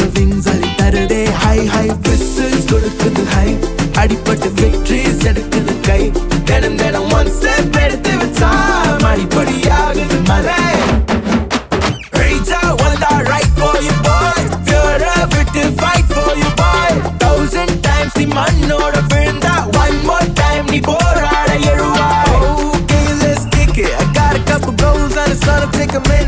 wings அள்ளி தருதே high high whistles கொடுக்குது high அடிப்பட்டு victories எடுக்குது கை தினம் தினம் one step